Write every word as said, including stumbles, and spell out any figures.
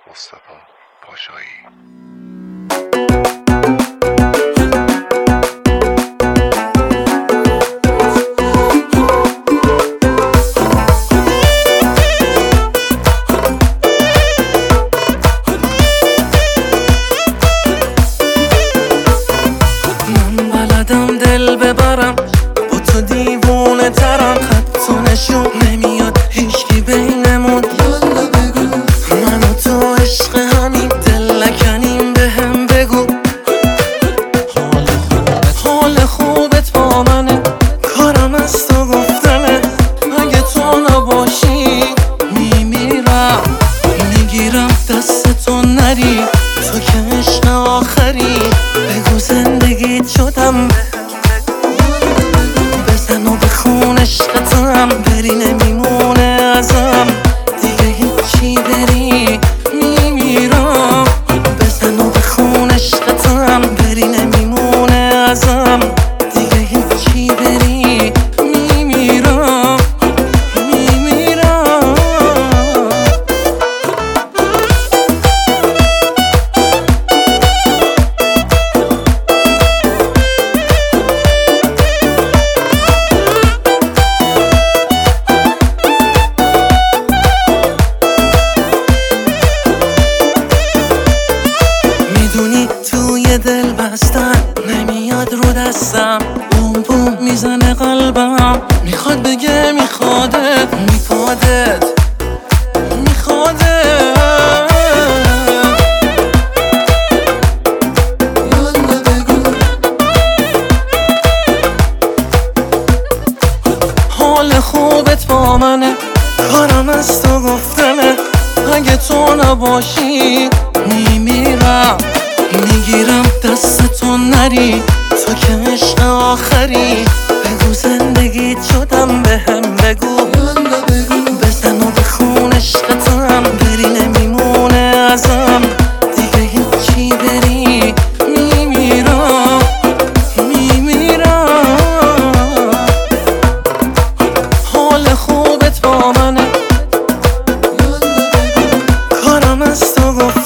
مصطفی پاشایی. من بلدم دل ببرم، با تو دیوونه ترم، خط تو نشون نمیاد هیچکی بینمون. من و تو عشق همین دل نکنیم، به هم بگو حال خوبت حال خوبت با منه، کارم از تو گفتنه. اگه تو نباشی میمیرم، میگیرم دست تو نری، تو که عشق آخری. بگو زندگیت شدم، بزن و بخون عشقتم، بری نمیمونه ازم دیگه هیچی، بری میمیرم. بزن و بخون عشقتم، بری نمیمونه ازم دیگه هیچی، بری میمیرم میمیرم. میدونی توی دل بستن نمیاد رو دستم، بوم بوم میزنه قلبم، میخواد بگه میخوادت میخوادت میخوادت. یالا بگو حال خوبت با منه، کارم از تو گفتنه. اگه تو نباشی میمیرم، میگیرم دست تو نری، تو که عشق آخری. بگو زندگیت شدم، به هم بگو بزن و بخون عشقتم، بری نمیمونه ازم دیگه هیچی، بری میمیرم میمیرم. حال خوبت با منه، کارم از تو گفت